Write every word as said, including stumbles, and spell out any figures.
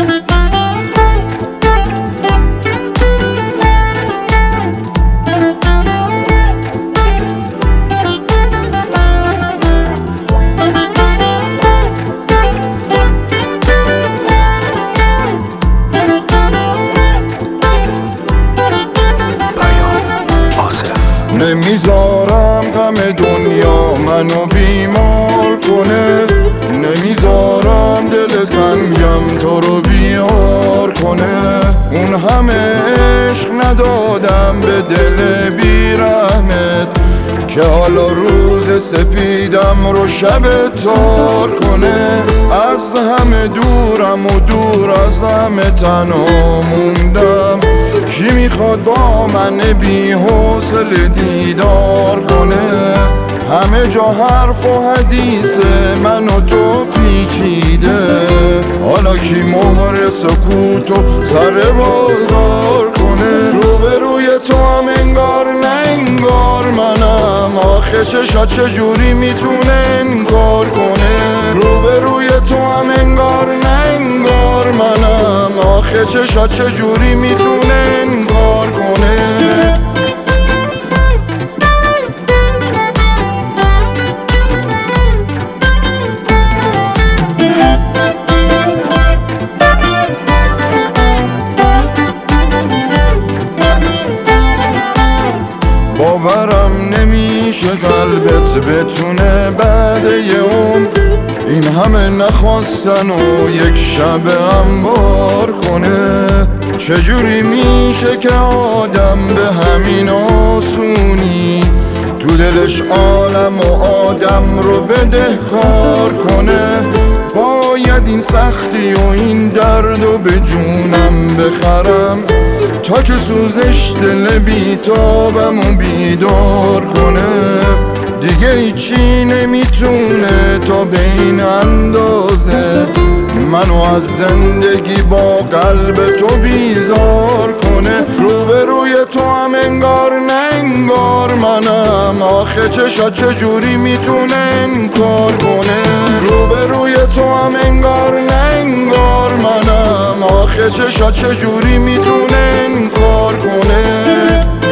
نمیذارم غم دنیا منو بیمار کنه، نمیذارم دل تنگم تو رو بیار کنه. اون همه عشق ندادم به دل بیرحمت که حالا روز سپیدم رو شب تار کنه. از همه دورم و دور از همه تنها موندم، کی میخواد با من بی حوصله دیدار کنه؟ همه جا حرف و حدیث من و تو پیچیده، حالا کی مهر سکوت و سر بازار کنه؟ روبروی تو هم انگار نه انگار منم، آخه چشات چجوری میتونه انکار کنه؟ روبروی تو هم انگار نه انگار منم، آخه چشات چجوری میتونه انکار کنه؟ باورم نمیشه قلبت بتونه بعد یه عمر این همه نخواستن و یک شب انبار کنه. چجوری میشه که آدم به همین آسونی تو دلش عالم و آدم رو بدهکار کنه؟ باید این سختی و این درد و به جونم بخرم تا که سوزش دل بیتابم و بیدار کنه. دیگه هیچی نمیتونه تا به این اندازه منو از زندگی با قلب تو بیزار کنه. روبروی تو هم انگار نه انگار منم، آخه چشات چجوری میتونه انکار کنه؟ روبروی تو هم انگار نه انگار منم، آخه چشات چجوری میتونه انکار کنه؟